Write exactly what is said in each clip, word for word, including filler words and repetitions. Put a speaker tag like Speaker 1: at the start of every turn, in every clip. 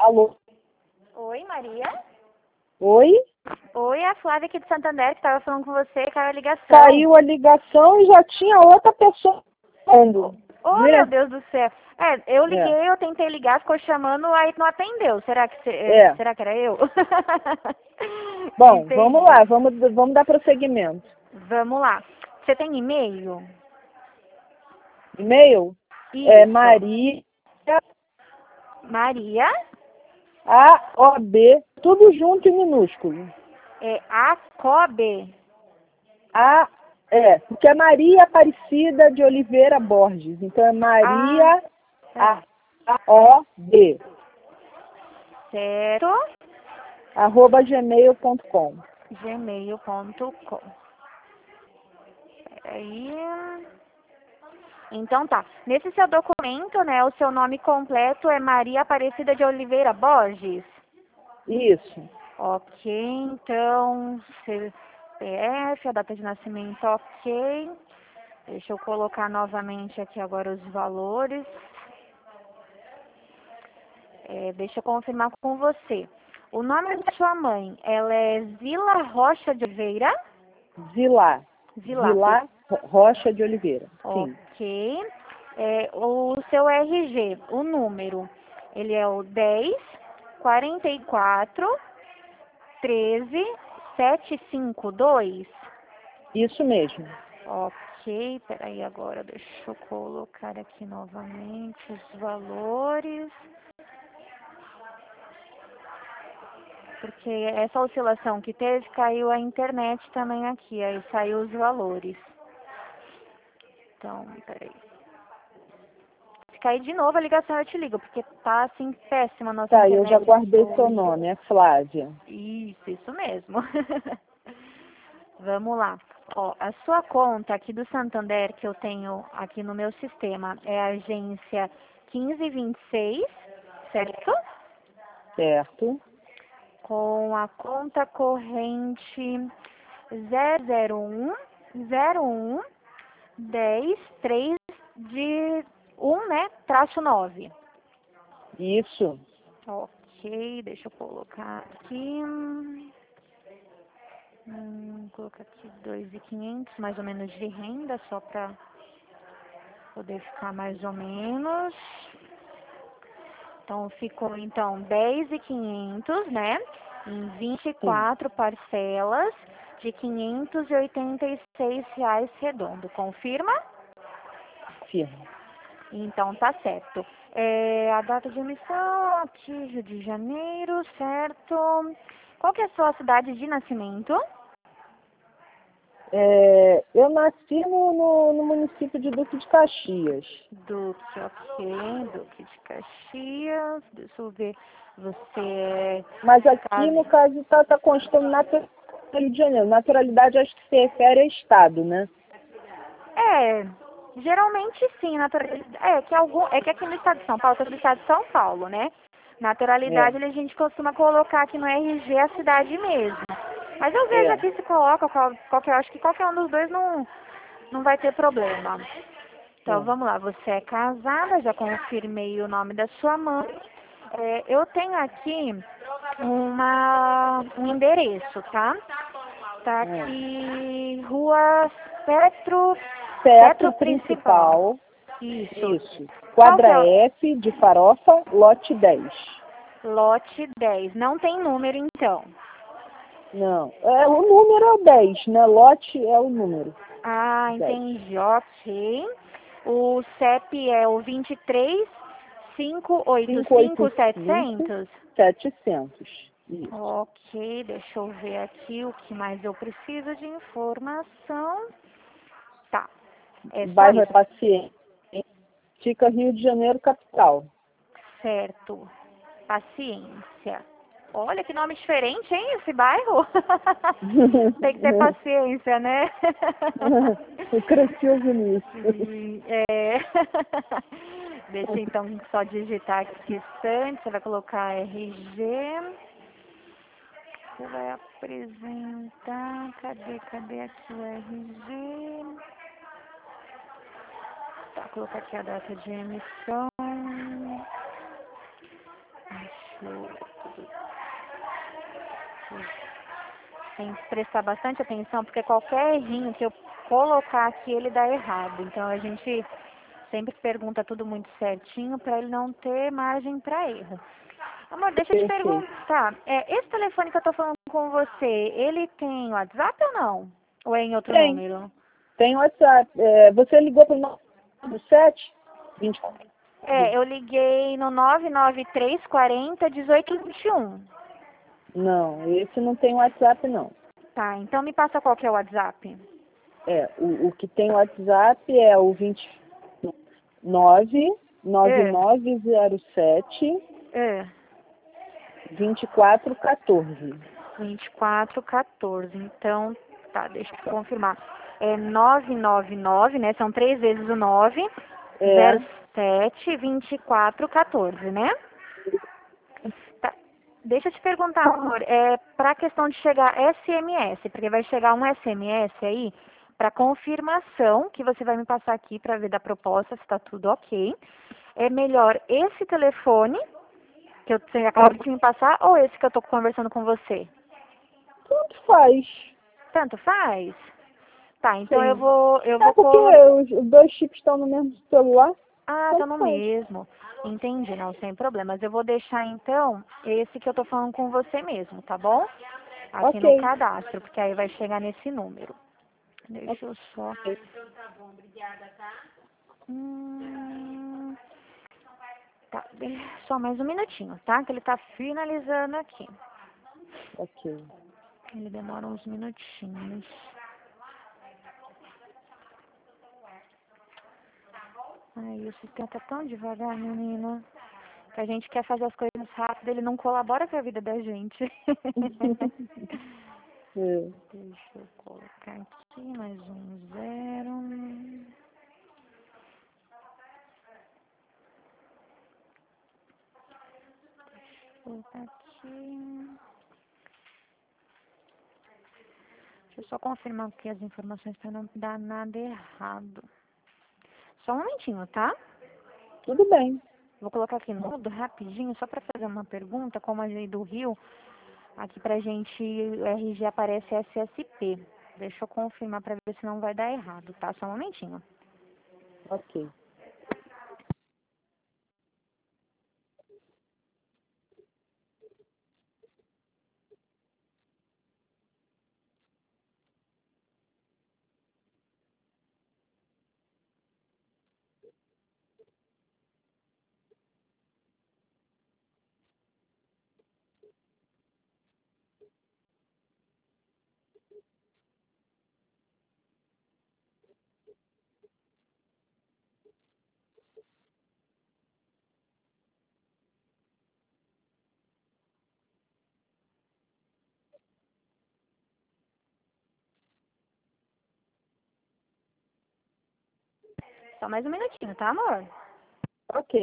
Speaker 1: Alô?
Speaker 2: Oi, Maria?
Speaker 1: Oi?
Speaker 2: Oi, é a Flávia aqui de Santander, que estava falando com você, caiu a ligação.
Speaker 1: Caiu a ligação e já tinha outra pessoa falando.
Speaker 2: Oh,
Speaker 1: Vê?
Speaker 2: meu Deus do céu. É, eu liguei,
Speaker 1: É.
Speaker 2: eu tentei ligar, ficou chamando, aí não atendeu. Será que, cê-
Speaker 1: É.
Speaker 2: será que era eu?
Speaker 1: Bom,
Speaker 2: Entendi.
Speaker 1: vamos lá, vamos, vamos dar prosseguimento.
Speaker 2: Vamos lá. Você tem e-mail?
Speaker 1: E-mail?
Speaker 2: Isso.
Speaker 1: É Maria,
Speaker 2: Maria,
Speaker 1: A O B, tudo junto e minúsculo.
Speaker 2: é a Kobe.
Speaker 1: A, é, porque é Maria Aparecida de Oliveira Borges. Então é Maria
Speaker 2: Ah,
Speaker 1: A O B,
Speaker 2: certo.
Speaker 1: arroba gmail ponto com.
Speaker 2: gmail ponto com. Peraí. Então tá. Nesse seu documento, né, o seu nome completo é Maria Aparecida de Oliveira Borges.
Speaker 1: Isso.
Speaker 2: Ok, então, C P F, a data de nascimento, ok. Deixa eu colocar novamente aqui agora os valores. É, deixa eu confirmar com você. O nome da sua mãe, ela é Zila Rocha de Oliveira?
Speaker 1: Zilá.
Speaker 2: Zila.
Speaker 1: Zilá Rocha de Oliveira. Sim.
Speaker 2: Ok. É, o seu R G, o número, ele é o dez, quarenta e quatro, treze, setecentos e cinquenta e dois.
Speaker 1: Isso mesmo.
Speaker 2: Ok, peraí agora, deixa eu colocar aqui novamente os valores. Porque essa oscilação que teve, caiu a internet também aqui, aí saiu os valores. Então, peraí. Se cair de novo a ligação eu te ligo, porque tá assim péssima a nossa
Speaker 1: Tá,
Speaker 2: internet.
Speaker 1: eu já guardei
Speaker 2: hoje.
Speaker 1: seu nome, é Flávia.
Speaker 2: Isso, isso mesmo. Vamos lá. Ó, a sua conta aqui do Santander que eu tenho aqui no meu sistema é a agência quinze vinte e seis, certo?
Speaker 1: Certo.
Speaker 2: Com a conta corrente zero zero um zero um dez três de um, né? Traço nove.
Speaker 1: Isso.
Speaker 2: Ok, deixa eu colocar aqui. Hum, colocar aqui dois mil e quinhentos mais ou menos de renda, só para poder ficar mais ou menos. Então, ficou então dez mil e quinhentos, né? Em vinte e quatro
Speaker 1: Sim.
Speaker 2: parcelas de quinhentos e oitenta e seis reais redondo. Confirma?
Speaker 1: Firme.
Speaker 2: Então, tá certo. É, a data de emissão aqui, Rio de Janeiro, certo? Qual que é a sua cidade de nascimento?
Speaker 1: É, eu nasci no, no, no município de Duque de Caxias.
Speaker 2: Duque, ok. Duque de Caxias. Deixa eu ver. Você é
Speaker 1: Mas aqui, no
Speaker 2: casa.
Speaker 1: caso, está tá constando natural Rio de Janeiro. Naturalidade, acho que se refere a estado, né?
Speaker 2: É, geralmente sim, naturalidade. É que, algum, é que aqui no estado de São Paulo, todo o estado de São Paulo, né?
Speaker 1: É,
Speaker 2: Naturalidade a gente costuma colocar aqui no R G a cidade mesmo. Mas eu vejo
Speaker 1: é.
Speaker 2: aqui se coloca qual, qualquer, acho que qualquer um dos dois não, não vai ter problema. Então
Speaker 1: é.
Speaker 2: vamos lá, você é casada, já confirmei o nome da sua mãe. É, eu tenho aqui uma, um endereço, tá? Tá
Speaker 1: é.
Speaker 2: aqui, Rua Petro,
Speaker 1: Teto
Speaker 2: Petro Principal.
Speaker 1: principal,
Speaker 2: Isso.
Speaker 1: isso.
Speaker 2: Qual que
Speaker 1: Quadra
Speaker 2: é o
Speaker 1: F de farofa, lote dez.
Speaker 2: lote dez? Não tem número então.
Speaker 1: Não, é, o número é o dez, né? Lote é o número
Speaker 2: Ah,
Speaker 1: dez.
Speaker 2: entendi, ok. O C E P é o vinte e três, quinhentos e oitenta e cinco,
Speaker 1: quinhentos e oitenta e cinco,
Speaker 2: setecentos.
Speaker 1: setecentos. Isso.
Speaker 2: Ok, deixa eu ver aqui o que mais eu preciso de informação. Tá, é só
Speaker 1: Bairro é
Speaker 2: isso.
Speaker 1: Paciente. Fica Rio de Janeiro, capital.
Speaker 2: Certo, paciência. Olha que nome diferente, hein, esse bairro? Tem que ter paciência, né?
Speaker 1: Eu cresci ouvindo isso.
Speaker 2: Sim, é. Deixa então só digitar aqui distante, você vai colocar R G. Você vai apresentar, cadê, cadê aqui o R G? Tá, colocar aqui a data de emissão. Deixa Tem que prestar bastante atenção, porque qualquer errinho que eu colocar aqui, ele dá errado. Então, a gente sempre pergunta tudo muito certinho para ele não ter margem para erro. Amor, deixa eu te
Speaker 1: Perfeito.
Speaker 2: perguntar. É, esse telefone que eu tô falando com você, ele tem WhatsApp ou não? Ou é em outro
Speaker 1: Tem.
Speaker 2: número?
Speaker 1: Tem WhatsApp. É, você ligou para o nove sete vinte e quatro?
Speaker 2: É, eu liguei no nove nove três quatro zero, um oito dois um.
Speaker 1: Não, esse não tem WhatsApp, não.
Speaker 2: Tá, então me passa qual que é o WhatsApp.
Speaker 1: É, o, o que tem WhatsApp é o vinte e nove nove
Speaker 2: É,
Speaker 1: nove zero sete
Speaker 2: é,
Speaker 1: vinte e quatro quatorze.
Speaker 2: vinte e quatro quatorze. Então, tá, deixa eu confirmar. É nove nove nove, né? São três vezes o nove,
Speaker 1: É,
Speaker 2: zero sete vinte e quatro quatorze, né? Tá. Deixa eu te perguntar, amor, é para a questão de chegar S M S, porque vai chegar um S M S aí para confirmação que você vai me passar aqui para ver da proposta se está tudo ok. É melhor esse telefone que eu você acabou de me passar ou esse que eu tô conversando com você?
Speaker 1: tanto faz.
Speaker 2: Tanto faz? Tá, então eu
Speaker 1: Sim.
Speaker 2: vou eu
Speaker 1: É
Speaker 2: vou
Speaker 1: porque
Speaker 2: colocar.
Speaker 1: os, os dois chips estão no mesmo celular,
Speaker 2: Ah, tá
Speaker 1: tanto
Speaker 2: no
Speaker 1: faz.
Speaker 2: mesmo. Entendi, não, sem problemas. Eu vou deixar então esse que eu tô falando com você mesmo, tá bom? Aqui no
Speaker 1: Ok.
Speaker 2: cadastro, porque aí vai chegar nesse número. Deixa eu só.
Speaker 1: Ok.
Speaker 2: Hum, tá, de- só mais um minutinho, tá? Que ele tá finalizando aqui.
Speaker 1: Ok.
Speaker 2: Ele demora uns minutinhos. Ai, o sistema tá tão devagar, menina. Que a gente quer fazer as coisas rápido, ele não colabora com a vida da gente.
Speaker 1: É.
Speaker 2: Deixa eu colocar aqui mais um zero. Vou colocar aqui. Deixa eu só confirmar aqui as informações para não dar nada errado. Só um momentinho, tá?
Speaker 1: Tudo bem.
Speaker 2: Vou colocar aqui no mudo rapidinho, só para fazer uma pergunta, como a lei do Rio, aqui pra gente o R G aparece S S P. Deixa eu confirmar para ver se não vai dar errado, tá? Só um momentinho.
Speaker 1: Ok.
Speaker 2: Só mais um minutinho, tá, amor?
Speaker 1: Ok.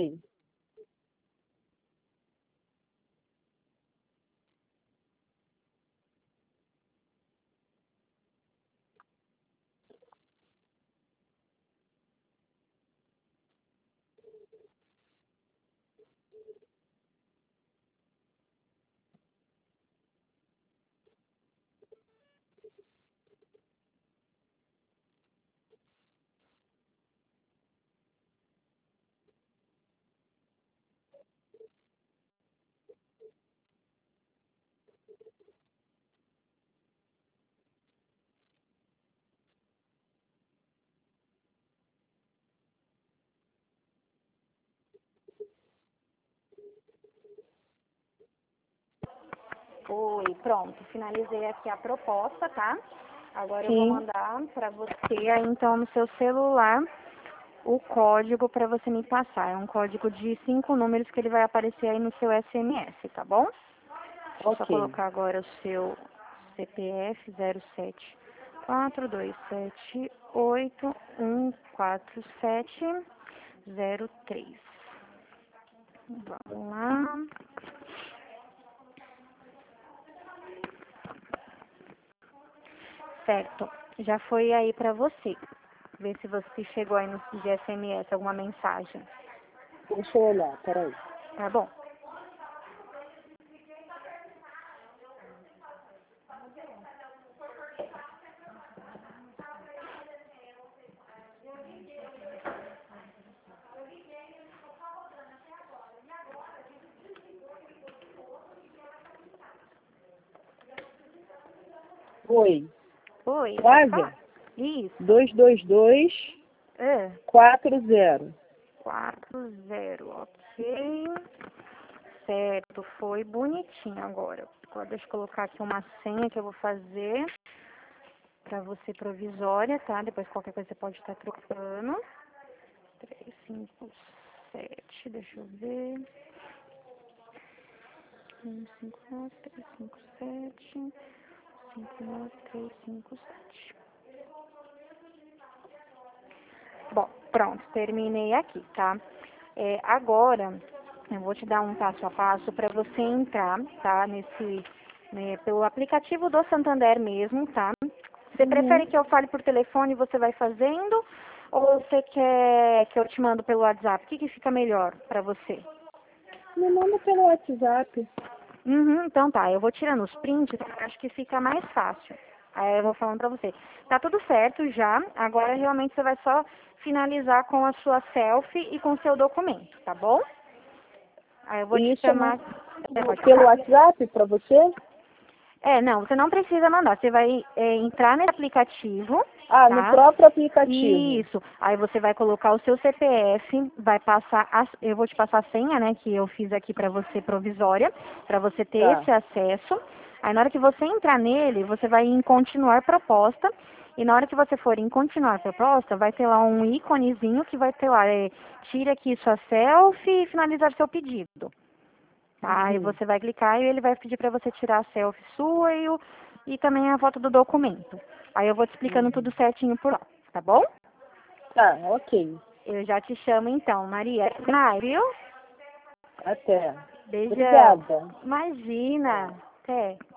Speaker 2: Oi, pronto. Finalizei aqui a proposta, tá? Agora eu vou
Speaker 1: Sim.
Speaker 2: mandar para você aí então no seu celular o código para você me passar. É um código de cinco números que ele vai aparecer aí no seu S M S, tá bom? Só
Speaker 1: Ok.
Speaker 2: colocar agora o seu C P F zero sete quatro dois sete oito um quatro sete zero três. Vamos lá. Certo. Já foi aí para você. Ver se você chegou aí no de S M S alguma mensagem.
Speaker 1: Deixa eu olhar, peraí.
Speaker 2: Tá bom?
Speaker 1: Oi.
Speaker 2: Oi.
Speaker 1: Flávia?
Speaker 2: Isso.
Speaker 1: dois dois dois,
Speaker 2: É.
Speaker 1: quatro zero.
Speaker 2: quatro zero, ok. Certo, foi bonitinho agora. Agora deixa eu colocar aqui uma senha que eu vou fazer pra você provisória, tá? Depois qualquer coisa você pode estar trocando. três, cinco, sete, deixa eu ver. um, cinco, nove, três, cinco, sete. cinco, nove, três, cinco, sete. Bom, pronto, terminei aqui, tá? É, agora, eu vou te dar um passo a passo para você entrar, tá? Nesse, né, pelo aplicativo do Santander mesmo, tá? Você
Speaker 1: Uhum.
Speaker 2: prefere que eu fale por telefone e você vai fazendo? Ou você quer que eu te mando pelo WhatsApp? O que, que fica melhor para você?
Speaker 1: Me manda pelo WhatsApp.
Speaker 2: Uhum, então tá, eu vou tirando os prints, eu acho que fica mais fácil. Aí eu vou falando pra você. Tá tudo certo já, agora realmente você vai só finalizar com a sua selfie e com o seu documento, tá bom? Aí eu vou te
Speaker 1: Isso,
Speaker 2: chamar...
Speaker 1: né?
Speaker 2: É, pode
Speaker 1: Pelo
Speaker 2: falar.
Speaker 1: WhatsApp para você?
Speaker 2: É, não, você não precisa mandar, você vai é, entrar nesse aplicativo,
Speaker 1: Ah, no
Speaker 2: tá?
Speaker 1: próprio aplicativo.
Speaker 2: Isso. Aí você vai colocar o seu C P F, vai passar, a, eu vou te passar a senha, né, que eu fiz aqui para você provisória, para você ter
Speaker 1: Tá.
Speaker 2: esse acesso. Aí na hora que você entrar nele, você vai em continuar proposta. E na hora que você for em continuar proposta, vai ter lá um íconezinho que vai ter lá, é, tire aqui sua selfie e finalizar seu pedido. Tá? Aí
Speaker 1: Uhum.
Speaker 2: você vai clicar e ele vai pedir para você tirar a selfie sua e, o, e também a foto do documento. Aí eu vou te explicando
Speaker 1: Uhum.
Speaker 2: tudo certinho por lá, tá bom?
Speaker 1: Tá, ok.
Speaker 2: Eu já te chamo então, Maria. Até mais, viu?
Speaker 1: Até.
Speaker 2: Beijão.
Speaker 1: Obrigada.
Speaker 2: Imagina. Até.